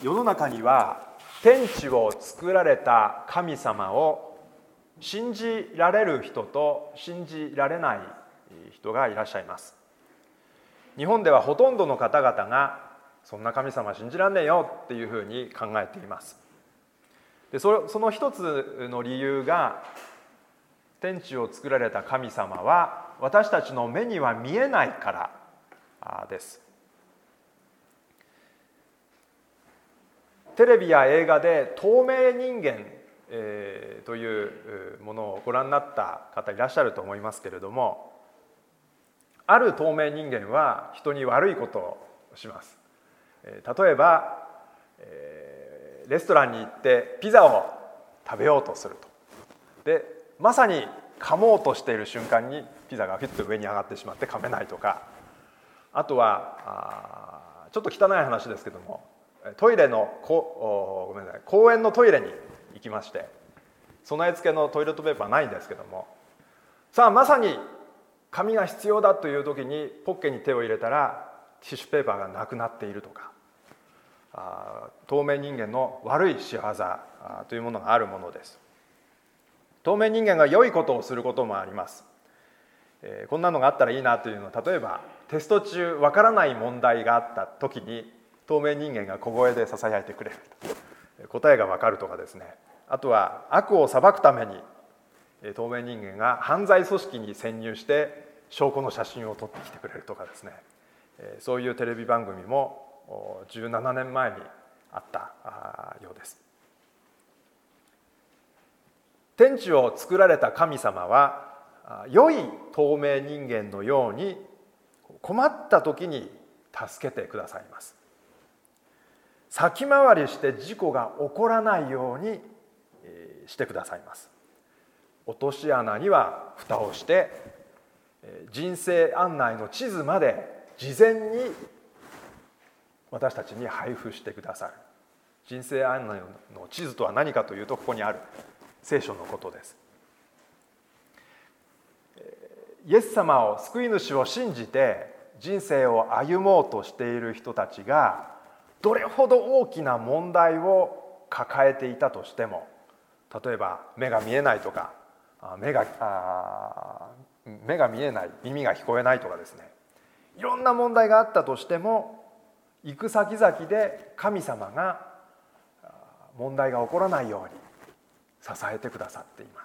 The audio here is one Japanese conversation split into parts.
世の中には天地を作られた神様を信じられる人と信じられない人がいらっしゃいます。日本ではほとんどの方々がそんな神様信じらんねえよっていうふうに考えています。でその一つの理由が、天地を作られた神様は私たちの目には見えないからです。テレビや映画で透明人間、というものをご覧になった方いらっしゃると思いますけれども、ある透明人間は人に悪いことをします。例えば、レストランに行ってピザを食べようとすると。でまさに噛もうとしている瞬間にピザがフィッと上に上がってしまって噛めないとか、あとはちょっと汚い話ですけども、トイレの公園のトイレに行きまして、備え付けのトイレットペーパーないんですけども、さあまさに紙が必要だという時にポッケに手を入れたらティッシュペーパーがなくなっているとか、透明人間の悪い仕業というものがあるものです。透明人間が良いことをすることもあります。こんなのがあったらいいなというのは、例えばテスト中わからない問題があった時に透明人間が小声でささやいてくれる、答えがわかるとかですね。あとは悪を裁くために透明人間が犯罪組織に潜入して証拠の写真を撮ってきてくれるとかですね。そういうテレビ番組も17年前にあったようです。天地を作られた神様は良い透明人間のように困った時に助けてくださいます。先回りして事故が起こらないようにしてくださいます。落とし穴には蓋をして、人生案内の地図まで事前に私たちに配布してくださる。人生案内の地図とは何かというと、ここにある聖書のことです。イエス様を、救い主を信じて人生を歩もうとしている人たちがどれほど大きな問題を抱えていたとしても、例えば目が見えないとか、目が見えない、耳が聞こえないとかですね、いろんな問題があったとしても、行く先々で神様が問題が起こらないように支えてくださっています。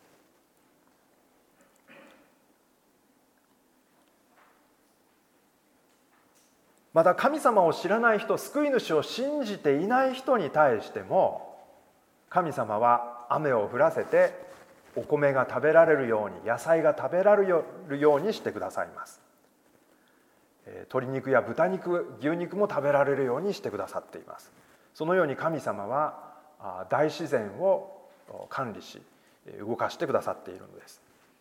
また神様を知らない人、救い主を信じていない人に対しても、神様は雨を降らせてお米が食べられるように、野菜が食べられるようにしてくださいます。鶏肉や豚肉、牛肉も食べられるようにしてくださっています。そのように神様は大自然を管理し動かしてくださっているのです。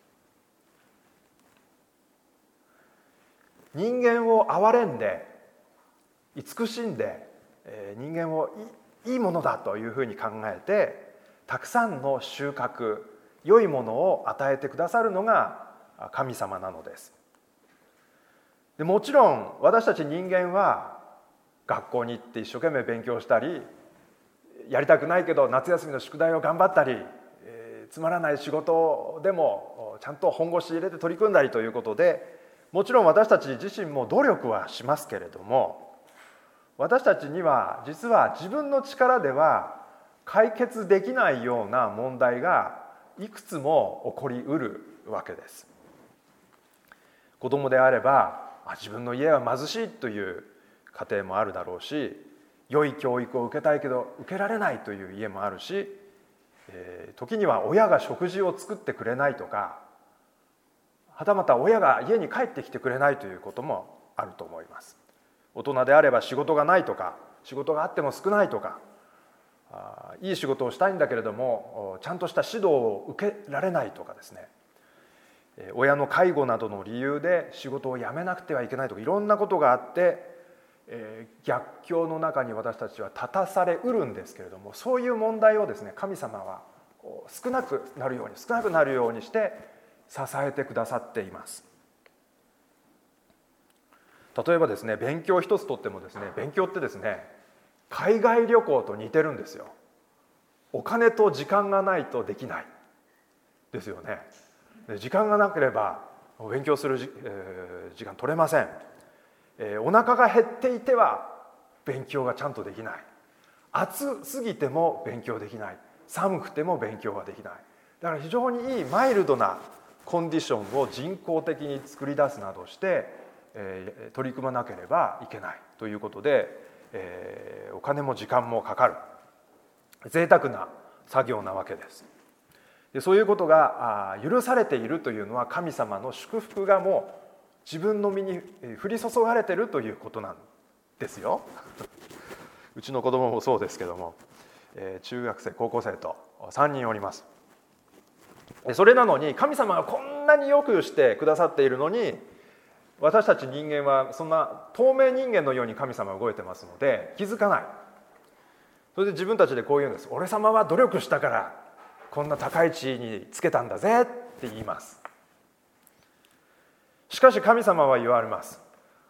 人間を憐れんで慈しんで、人間をいいものだというふうに考えて、たくさんの収穫、良いものを与えてくださるのが神様なのです。でもちろん私たち人間は学校に行って一生懸命勉強したり、やりたくないけど夏休みの宿題を頑張ったり、つまらない仕事でもちゃんと本腰入れて取り組んだりということで、もちろん私たち自身も努力はしますけれども、私たちには実は自分の力では解決できないような問題がいくつも起こりうるわけです。子供であれば、自分の家は貧しいという家庭もあるだろうし、良い教育を受けたいけど受けられないという家もあるし、時には親が食事を作ってくれないとか、はたまた親が家に帰ってきてくれないということもあると思います。大人であれば仕事がないとか、仕事があっても少ないとか、いい仕事をしたいんだけれどもちゃんとした指導を受けられないとかですね、親の介護などの理由で仕事を辞めなくてはいけないとか、いろんなことがあって、逆境の中に私たちは立たされうるんですけれども、そういう問題をですね、神様は少なくなるようにして支えてくださっています。例えばですね、勉強一つとってもですね、勉強ってですね、 海外旅行と似てるんですよ。お金と時間がないとできないですよね。時間がなければ勉強する時間取れません。お腹が減っていては勉強がちゃんとできない。暑すぎても勉強できない。寒くても勉強ができない。だから非常にいいマイルドなコンディションを人工的に作り出すなどして、取り組まなければいけないということで、お金も時間もかかる贅沢な作業なわけです。でそういうことが許されているというのは、神様の祝福がもう自分の身に降り注がれているということなんですよ。うちの子供もそうですけども、中学生高校生と3人おります。それなのに神様がこんなによくしてくださっているのに、私たち人間はそんな透明人間のように神様は動いてますので気づかない。それで自分たちでこう言うんです。俺様は努力したからこんな高い地位につけたんだぜって言います。しかし神様は言われます。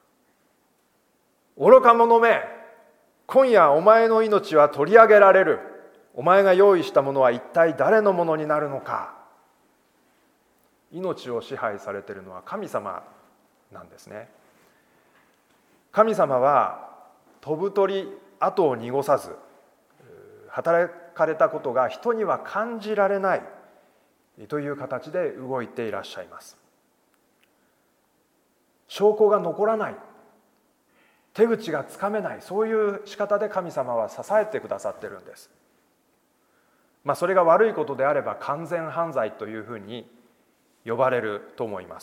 愚か者め、今夜お前の命は取り上げられる。お前が用意したものは一体誰のものになるのか。命を支配されているのは神様なんですね。神様は飛ぶ鳥跡を濁さず、働かれたことが人には感じられないという形で動いていらっしゃいます。証拠が残らない、手口がつかめない、そういう仕方で神様は支えてくださっているんです。それが悪いことであれば完全犯罪というふうに呼ばれると思います。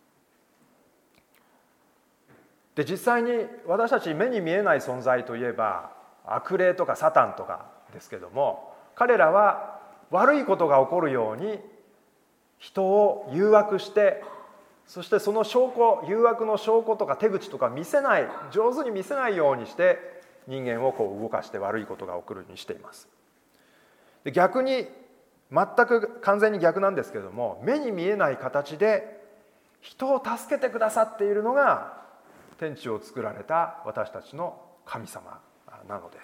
で実際に私たち目に見えない存在といえば悪霊とかサタンとかですけども、彼らは悪いことが起こるように人を誘惑して、そしてその証拠、誘惑の証拠とか手口とか見せない、上手に見せないようにして人間をこう動かして悪いことが起こるようにしています。で逆に全く完全に逆なんですけれども、目に見えない形で人を助けてくださっているのが天地を作られた私たちの神様なのです。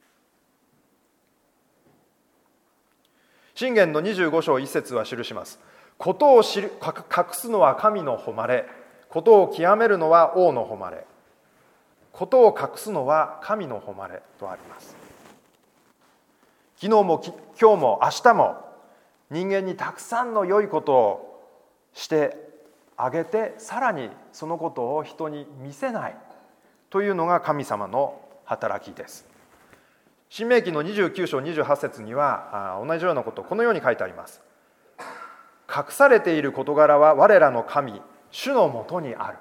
箴言の25章1節は記します。ことを隠すのは神の誉れ、ことを極めるのは王の誉れ。ことを隠すのは神の誉れとあります。昨日も今日も明日も人間にたくさんの良いことをしてあげて、さらにそのことを人に見せないというのが神様の働きです。申命記の29章28節には同じようなことをこのように書いてあります。隠されている事柄は我らの神主のもとにある。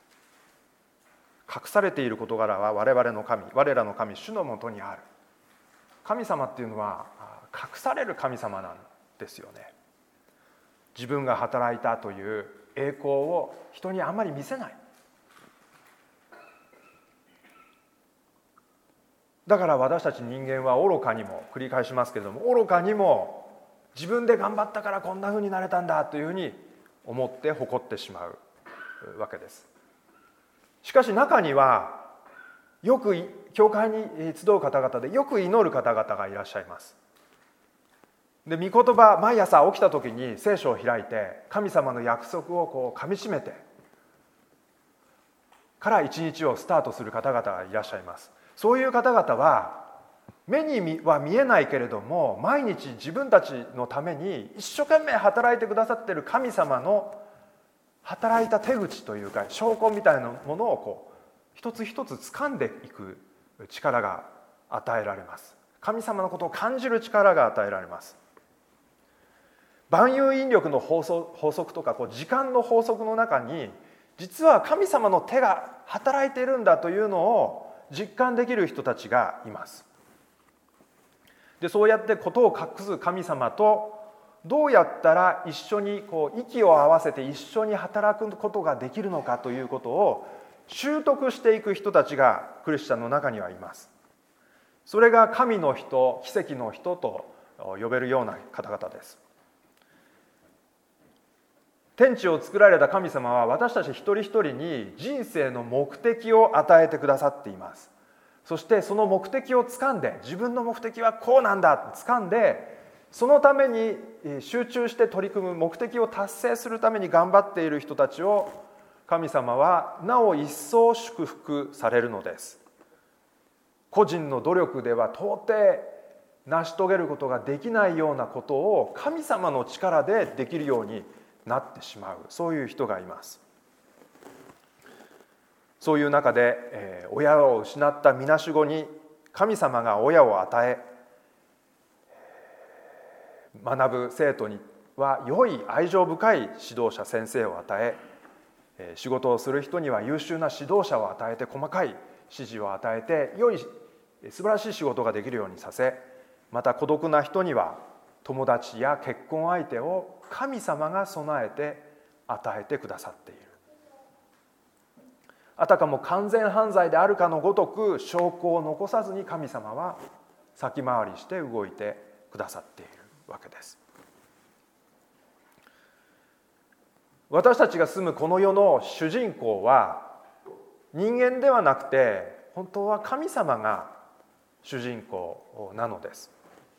隠されている事柄は我らの神主のもとにある。神様っていうのは隠される神様なんですよね。自分が働いたという栄光を人にあまり見せない。だから私たち人間は愚かにも、繰り返しますけれども、愚かにも自分で頑張ったからこんなふうになれたんだというふうに思って誇ってしまうわけです。しかし中にはよく教会に集う方々でよく祈る方々がいらっしゃいます。で御言葉、毎朝起きた時に聖書を開いて神様の約束をこう噛みしめてから一日をスタートする方々がいらっしゃいます。そういう方々は目には見えないけれども、毎日自分たちのために一生懸命働いてくださっている神様の働いた手口というか証拠みたいなものをこう一つ一つ掴んでいく力が与えられます。神様のことを感じる力が与えられます。万有引力の法則とか時間の法則の中に実は神様の手が働いているんだというのを実感できる人たちがいます。でそうやってことを隠す神様とどうやったら一緒に息を合わせて一緒に働くことができるのかということを習得していく人たちがクリスチャンの中にはいます。それが神の人、奇跡の人と呼べるような方々です。天地を作られた神様は私たち一人一人に人生の目的を与えてくださっています。 そしてその目的をつかんで、自分の目的はこうなんだってつかんで、そのために集中して取り組む、目的を達成するために頑張っている人たちを神様はなお一層祝福されるのです。個人の努力では到底成し遂げることができないようなことを神様の力でできるようになってしまう、そういう人がいます。そういう中で、親を失ったみなしごに神様が親を与え、学ぶ生徒には良い愛情深い指導者先生を与え、仕事をする人には優秀な指導者を与えて、細かい指示を与えて、良い素晴らしい仕事ができるようにさせ、また孤独な人には友達や結婚相手を神様が備えて与えてくださっている。あたかも完全犯罪であるかのごとく証拠を残さずに神様は先回りして動いてくださっているわけです。私たちが住むこの世の主人公は人間ではなくて、本当は神様が主人公なのです。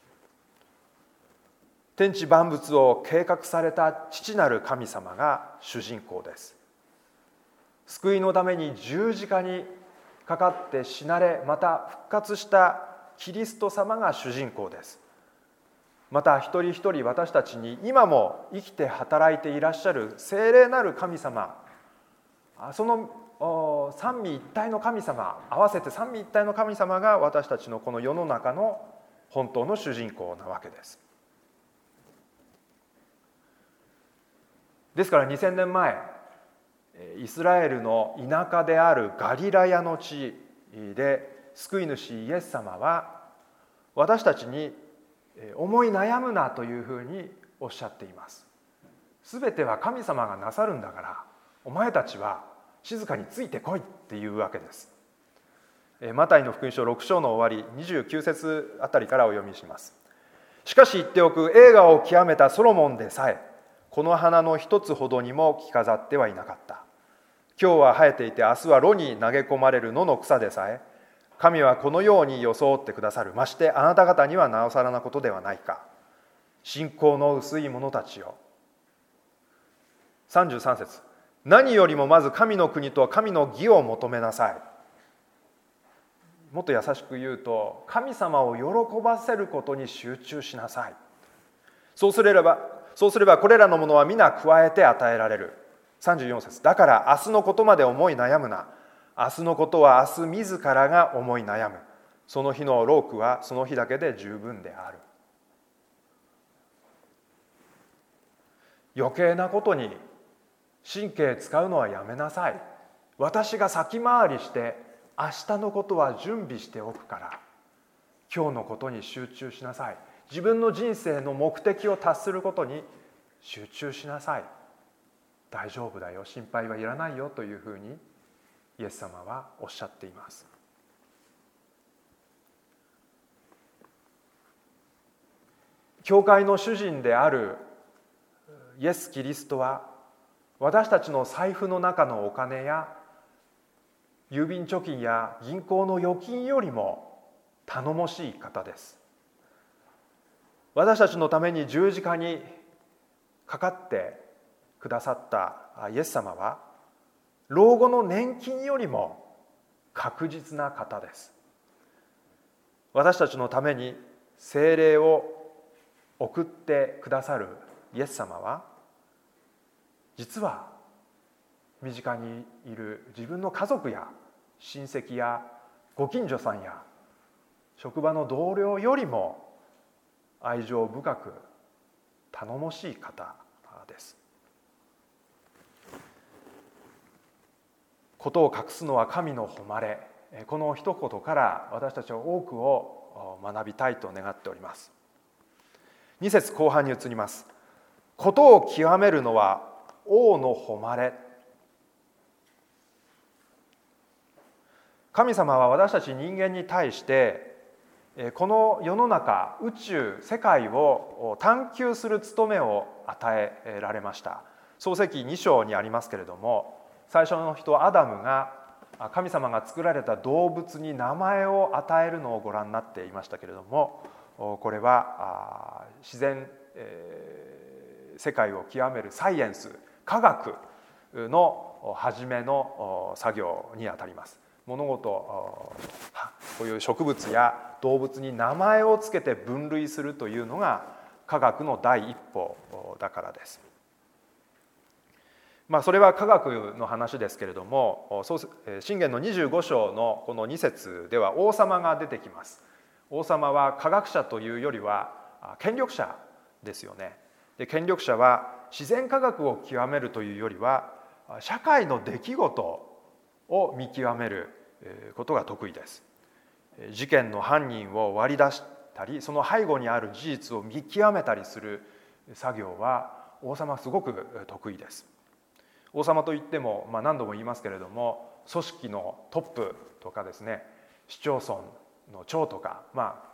天地万物を計画された父なる神様が主人公です。救いのために十字架にかかって死なれ、また復活したキリスト様が主人公です。また一人一人私たちに今も生きて働いていらっしゃる聖霊なる神様、その三位一体の神様、合わせて三位一体の神様が私たちのこの世の中の本当の主人公なわけです。ですから2000年前、イスラエルの田舎であるガリラヤの地で救い主イエス様は私たちに思い悩むなというふうにおっしゃっています。すべては神様がなさるんだから、お前たちは静かについてこいっていうわけです。マタイの福音書6章の終わり29節あたりからお読みします。しかし言っておく、栄華を極めたソロモンでさえこの花の一つほどにも着飾ってはいなかった。今日は生えていて明日は炉に投げ込まれる野の草でさえ、神はこのように装ってくださる。ましてあなた方にはなおさらなことではないか。信仰の薄い者たちよ。33節、何よりもまず神の国と神の義を求めなさい。もっと優しく言うと、神様を喜ばせることに集中しなさい。そうすればこれらのものは皆加えて与えられる。34節、だから明日のことまで思い悩むな。明日のことは明日自らが思い悩む。その日の労苦はその日だけで十分である。余計なことに神経使うのはやめなさい。私が先回りして明日のことは準備しておくから、今日のことに集中しなさい。自分の人生の目的を達することに集中しなさい。大丈夫だよ、心配はいらないよというふうにイエス様はおっしゃっています。教会の主人であるイエス・キリストは、私たちの財布の中のお金や郵便貯金や銀行の預金よりも頼もしい方です。私たちのために十字架にかかってくださったイエス様は、老後の年金よりも確実な方です。私たちのために聖霊を送ってくださるイエス様は、実は身近にいる自分の家族や親戚やご近所さんや職場の同僚よりも愛情深く頼もしい方です。ことを隠すのは神の誉れ、この一言から私たちは多くを学びたいと願っております。2節後半に移ります。ことを極めるのは王の誉れ。神様は私たち人間に対してこの世の中、宇宙、世界を探求する務めを与えられました。創世記2章にありますけれども、最初の人アダムが神様が作られた動物に名前を与えるのをご覧になっていましたけれども、これは自然、世界を極めるサイエンス、科学の初めの作業にあたります。物事、こういう植物や動物に名前をつけて分類するというのが科学の第一歩だからです。それは科学の話ですけれども、箴言の25章のこの2節では王様が出てきます。王様は科学者というよりは権力者ですよね。で、権力者は自然科学を極めるというよりは社会の出来事を見極めることが得意です。事件の犯人を割り出したり、その背後にある事実を見極めたりする作業は王様はすごく得意です。王様といっても、何度も言いますけれども、組織のトップとかですね、市町村の長とか、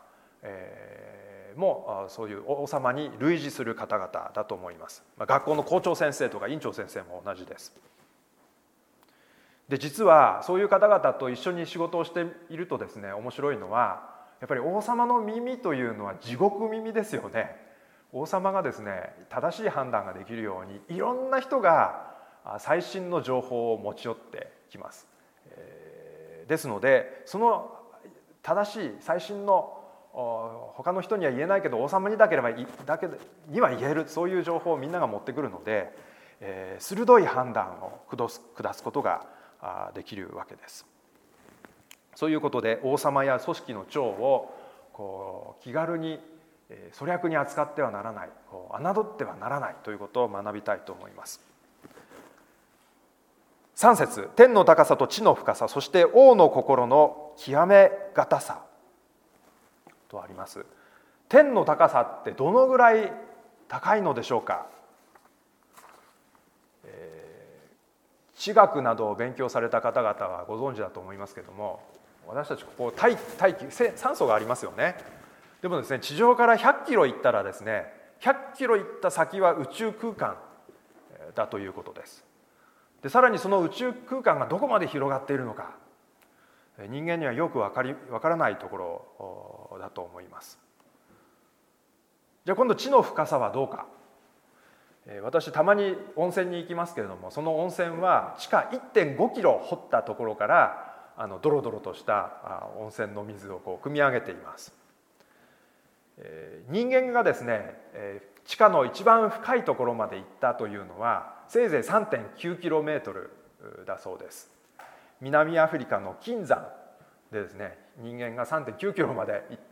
もうそういう王様に類似する方々だと思います。学校の校長先生とか院長先生も同じです。で、実はそういう方々と一緒に仕事をしているとですね、面白いのはやっぱり王様の耳というのは地獄耳ですよね。王様がですね、正しい判断ができるようにいろんな人が最新の情報を持ち寄ってきます。ですので、その正しい最新の他の人には言えないけど王様にだけには言える、そういう情報をみんなが持ってくるので、鋭い判断を下すことができるわけです。そういうことで王様や組織の長を気軽に粗略に扱ってはならない、侮ってはならないということを学びたいと思います。3節、天の高さと地の深さ、そして王の心の極めがたさとあります。天の高さってどのぐらい高いのでしょうか。地学などを勉強された方々はご存知だと思いますけれども、私たちここ大気、酸素がありますよね。でもですね、地上から100キロ行ったらですね、100キロ行った先は宇宙空間だということです。で、さらにその宇宙空間がどこまで広がっているのか、人間にはよくわからないところだと思います。じゃあ今度地の深さはどうか。私たまに温泉に行きますけれども、その温泉は地下 1.5 キロ掘ったところからドロドロとした温泉の水を汲み上げています。人間がですね、地下の一番深いところまで行ったというのはせいぜい 3.9 キロメートルだそうです。南アフリカの金山でですね、人間が 3.9 キロまで行って、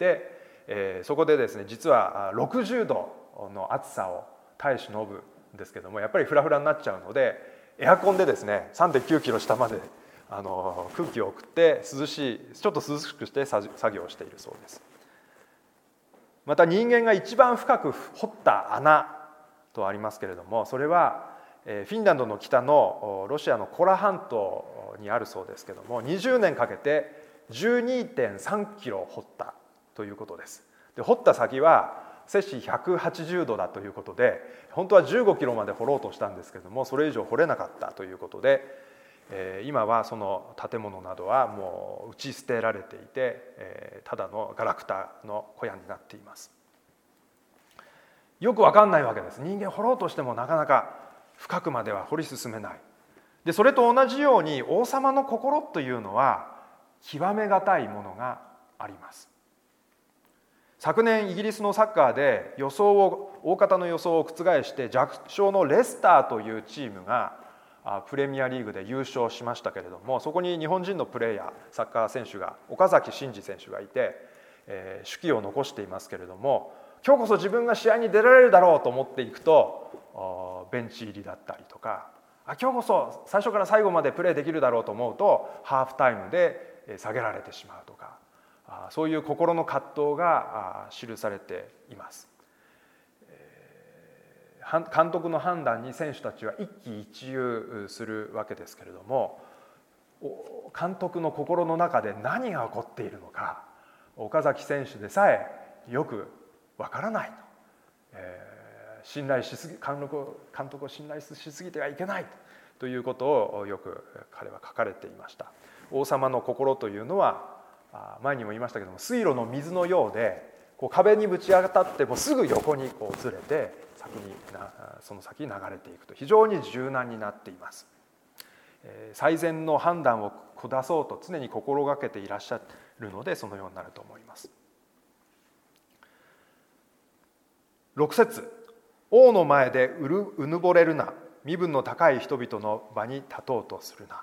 そこでですね、実は60度の暑さを耐え忍ぶんですけども、やっぱりフラフラになっちゃうのでエアコンでですね 3.9 キロ下まで空気を送ってちょっと涼しくして作業をしているそうです。また人間が一番深く掘った穴とありますけれども、それはフィンランドの北のロシアのコラ半島にあるそうですけども、20年かけて 12.3 キロ掘ったということです。で、掘った先は摂氏180度だということで、本当は15キロまで掘ろうとしたんですけども、それ以上掘れなかったということで、今はその建物などはもう打ち捨てられていて、ただのガラクタの小屋になっています。よくわかんないわけです。人間掘ろうとしてもなかなか深くまでは掘り進めない。で、それと同じように王様の心というのは極めがたいものがあります。昨年イギリスのサッカーで大方の予想を覆して弱小のレスターというチームがプレミアリーグで優勝しましたけれども、そこに日本人のプレーヤー、サッカー選手が岡崎慎司選手がいて、手記を残していますけれども、今日こそ自分が試合に出られるだろうと思っていくとベンチ入りだったりとか、今日こそ最初から最後までプレーできるだろうと思うとハーフタイムで下げられてしまうとか、そういう心の葛藤が記されています。監督の判断に選手たちは一喜一憂するわけですけれども、監督の心の中で何が起こっているのか、岡崎選手でさえよくわからないと、監督を信頼しすぎてはいけないと、 ということをよく彼は書かれていました。王様の心というのは前にも言いましたけども、水路の水のようで壁にぶち当たってもすぐ横にずれてその先に流れていくと、非常に柔軟になっています。最善の判断を下そうと常に心がけていらっしゃるので、そのようになると思います。6節、王の前でうぬぼれるな、身分の高い人々の場に立とうとするな。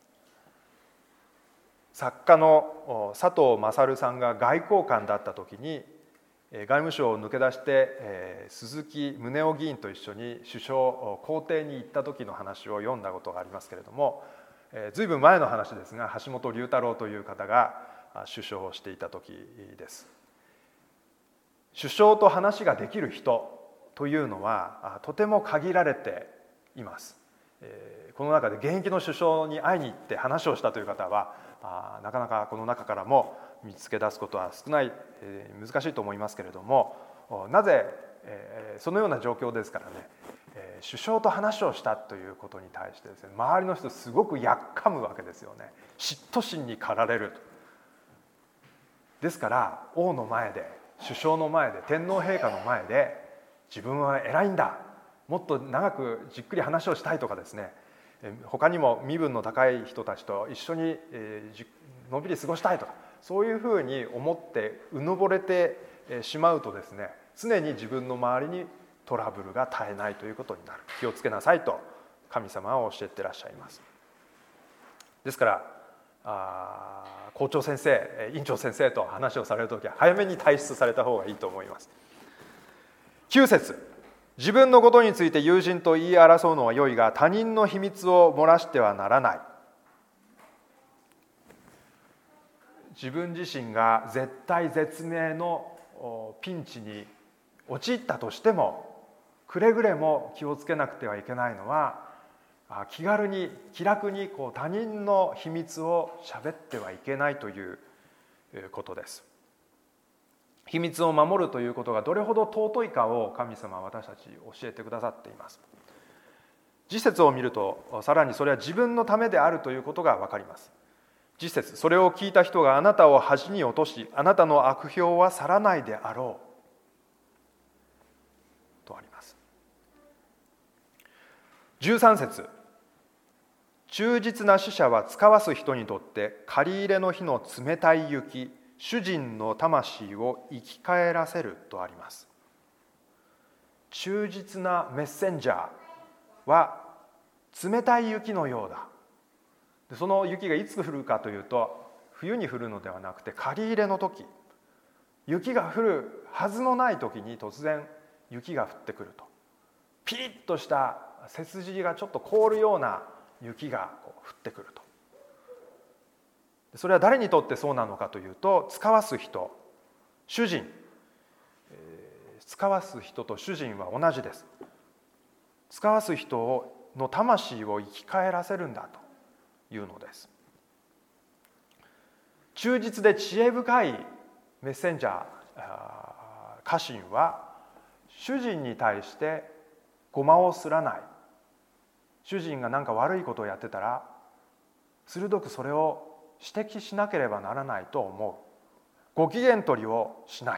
作家の佐藤勝さんが外交官だった時に、外務省を抜け出して鈴木宗男議員と一緒に首相公邸に行った時の話を読んだことがありますけれども、ずいぶん前の話ですが、橋本龍太郎という方が首相をしていた時です。首相と話ができる人というのはとても限られています。この中で現役の首相に会いに行って話をしたという方はなかなかこの中からも見つけ出すことは少ない、難しいと思いますけれども、なぜそのような状況ですからね、首相と話をしたということに対してですね、周りの人すごくやっかむわけですよね。嫉妬心に駆られる。ですから王の前で、首相の前で、天皇陛下の前で、自分は偉いんだ、もっと長くじっくり話をしたいとかですね、他にも身分の高い人たちと一緒にのんびり過ごしたいとか、そういうふうに思ってうぬぼれてしまうとですね、常に自分の周りにトラブルが絶えないということになる。気をつけなさいと神様は教えてらっしゃいます。ですから校長先生、院長先生と話をされるときは早めに退出された方がいいと思います。9節、自分のことについて友人と言い争うのは良いが、他人の秘密を漏らしてはならない。自分自身が絶対絶命のピンチに陥ったとしても、くれぐれも気をつけなくてはいけないのは、気軽に気楽に他人の秘密を喋ってはいけないということです。秘密を守るということがどれほど尊いかを神様は私たちに教えてくださっています。次節を見ると、さらにそれは自分のためであるということが分かります。次節、それを聞いた人があなたを恥に落とし、あなたの悪評は去らないであろうとあります。13節、忠実な使者は使わす人にとって借り入れの日の冷たい雪、主人の魂を生き返らせるとあります。忠実なメッセンジャーは冷たい雪のようだ。その雪がいつ降るかというと、冬に降るのではなくて借り入れの時、雪が降るはずのない時に突然雪が降ってくると、ピリッとした背筋がちょっと凍るような雪が降ってくると。それは誰にとってそうなのかというと、使わす人、主人、使わす人と主人は同じです。使わす人の魂を生き返らせるんだというのです。忠実で知恵深いメッセンジャー、家臣は主人に対してごまをすらない。主人が何か悪いことをやってたら鋭くそれを指摘しなければならないと思う。ご機嫌取りをしない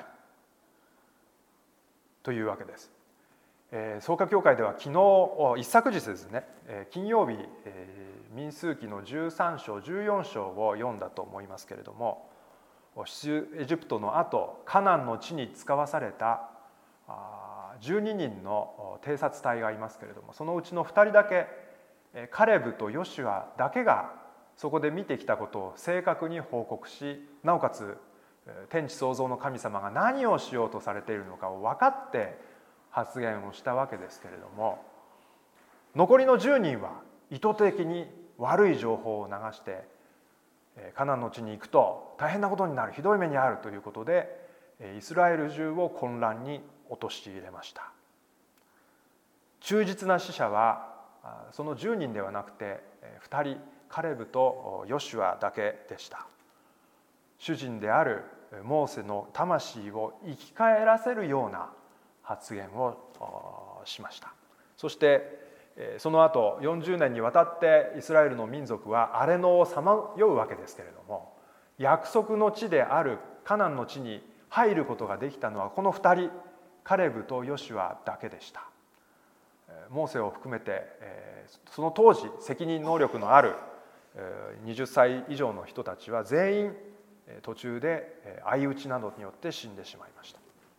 というわけです。創価教会では昨日一昨日ですね、金曜日、民数記の13章14章を読んだと思いますけれども、出エジプトの後カナンの地に使わされた12人の偵察隊がいますけれども、そのうちの2人だけ、カレブとヨシュアだけがそこで見てきたことを正確に報告し、なおかつ天地創造の神様が何をしようとされているのかを分かって発言をしたわけですけれども、残りの10人は意図的に悪い情報を流してカナンの地に行くと大変なことになる、ひどい目に遭うということでイスラエル中を混乱に陥れました。忠実な使者はその10人ではなくて2人、カレブとヨシュアだけでした。主人であるモーセの魂を生き返らせるような発言をしました。そしてその後40年にわたってイスラエルの民族は荒れ野をさまようわけですけれども、約束の地であるカナンの地に入ることができたのはこの2人、カレブとヨシュアだけでした。モーセを含めてその当時責任能力のある20歳以上の人たちは全員途中で相打ちなどによって死んでしまいました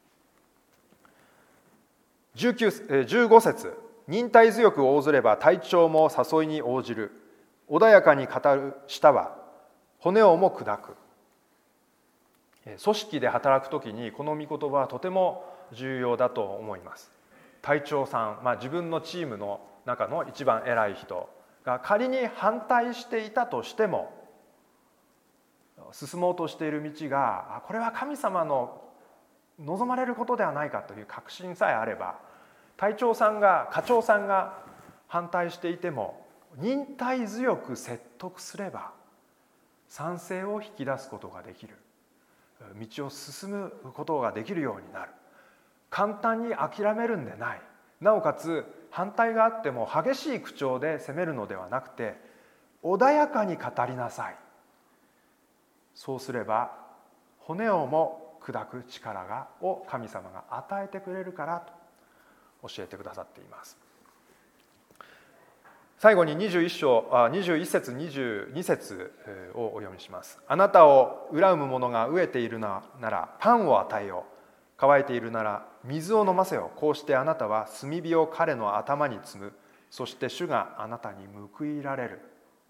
。15節、忍耐強く応ずれば体調も誘いに応じる。穏やかに語る舌は骨をも砕く。組織で働くときにこの御言葉はとても重要だと思います。隊長さん、自分のチームの中の一番偉い人が仮に反対していたとしても、進もうとしている道がこれは神様の望まれることではないかという確信さえあれば、隊長さんが課長さんが反対していても忍耐強く説得すれば賛成を引き出すことができる、道を進むことができるようになる。簡単に諦めるんでない、なおかつ反対があっても激しい口調で責めるのではなくて穏やかに語りなさい。そうすれば骨をも砕く力を神様が与えてくれるからと教えてくださっています。最後に21節22節をお読みします。あなたを恨む者が飢えているならパンを与えよう、乾いているなら水を飲ませよう。こうしてあなたは炭火を彼の頭に積む。そして主があなたに報いられる。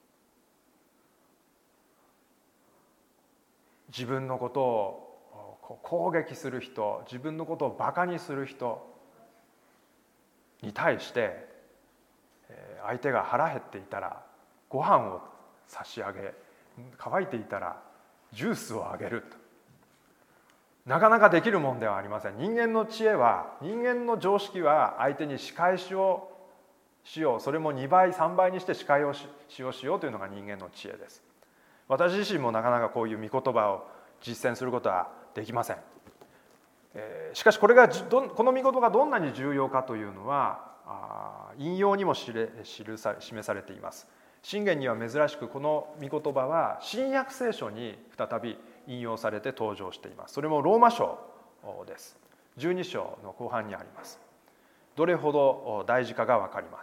自分のことを攻撃する人、自分のことをバカにする人に対して相手が腹減っていたらご飯を差し上げ、乾いていたらジュースをあげると。なかなかできるもんではありません。人間の知恵は、人間の常識は相手に仕返しをしよう、それも2倍3倍にして仕返しをしようというのが人間の知恵です。私自身もなかなかこういう御言葉を実践することはできません。しかしこの御言葉がどんなに重要かというのは引用にも示されています。箴言には珍しくこの御言葉は新約聖書に再び引用されて登場しています。それもローマ書です。12章の後半にあります。どれほど大事かが分かります。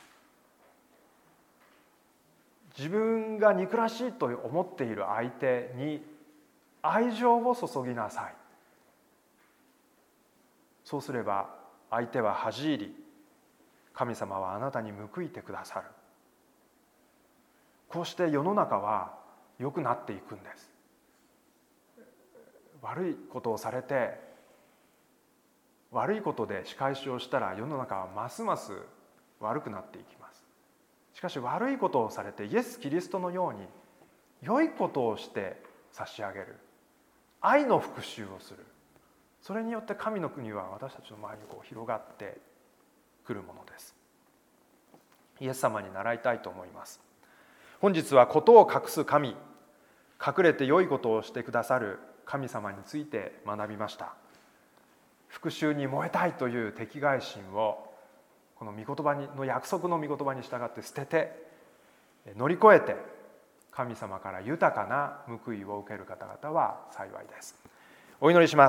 自分が憎らしいと思っている相手に愛情を注ぎなさい。そうすれば相手は恥じ入り、神様はあなたに報いてくださる。こうして世の中は良くなっていくんです。悪いことをされて、悪いことで仕返しをしたら世の中はますます悪くなっていきます。しかし悪いことをされてイエス・キリストのように良いことをして差し上げる、愛の復讐をする、それによって神の国は私たちの周りに広がってくるものです。イエス様に習いたいと思います。本日はことを隠す神、隠れて良いことをしてくださる神様について学びました。復讐に燃えたいという敵外心をこの御言葉の約束の御言葉に従って捨てて乗り越えて神様から豊かな報いを受ける方々は幸いです。お祈りします。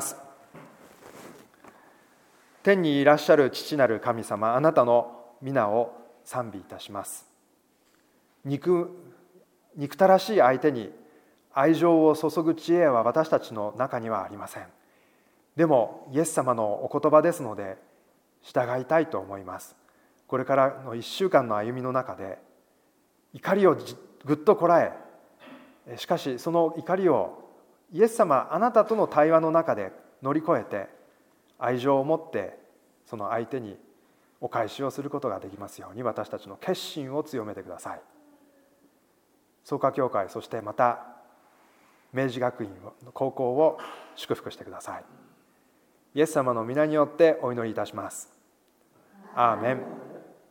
天にいらっしゃる父なる神様、あなたの皆を賛美いたします。憎たらしい相手に愛情を注ぐ知恵は私たちの中にはありません。でもイエス様のお言葉ですので従いたいと思います。これからの1週間の歩みの中で怒りをぐっとこらえ、しかしその怒りをイエス様あなたとの対話の中で乗り越えて愛情を持ってその相手にお返しをすることができますように私たちの決心を強めてください。創価教会、そしてまた明治学院の高校を祝福してください。イエス様の皆によってお祈りいたします。アーメン。